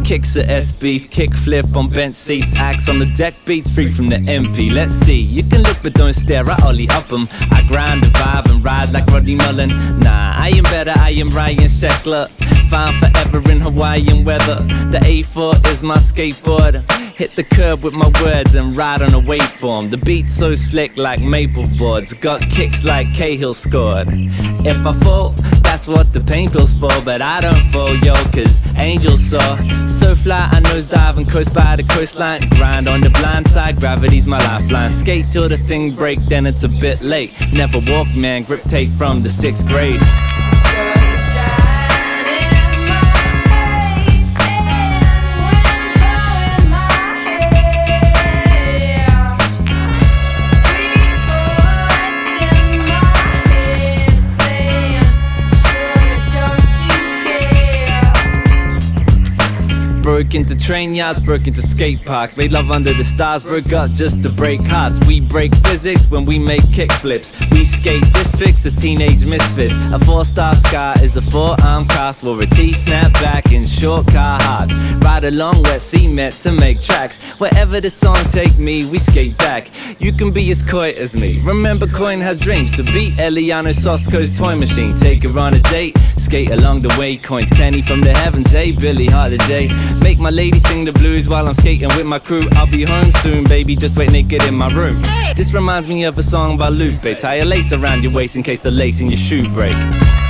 Kicks at SBs, kick flip on bench seats, axe on the deck, beats free from the MP. Let's see, you can look but don't stare, I ollie up 'em. I grind the vibe and ride like Rodney Mullen. Nah, I am better, I am Ryan Sheckler. Found forever in Hawaiian weather. The A4 is my skateboard. Hit the curb with my words and ride on a waveform. The beat's so slick like maple boards. Got kicks like Cahill scored. If I fall, that's what the pain feels for. But I don't fall, yo, cause angels saw. So fly, I nosedive and coast by the coastline. Grind on the blind side, gravity's my lifeline. Skate till the thing break, then it's a bit late. Never walk, man, grip tape from the 6th grade. Broke into train yards, broke into skate parks. Made love under the stars, broke up just to break hearts. We break physics when we make kick flips. We skate districts as teenage misfits. A 4-star scar is a 4-arm cast. Wore a T-snap back in short car hearts. Ride along wet cement to make tracks. Wherever the song take me, we skate back. You can be as coy as me. Remember Coin has dreams to beat Eliano Sosco's toy machine. Take her on a date, skate along the way. Coins penny from the heavens, hey Billie Holiday. Make my lady sing the blues while I'm skating with my crew. I'll be home soon, baby, just wait naked in my room. This reminds me of a song by Lupe. Tie a lace around your waist in case the lace in your shoe break.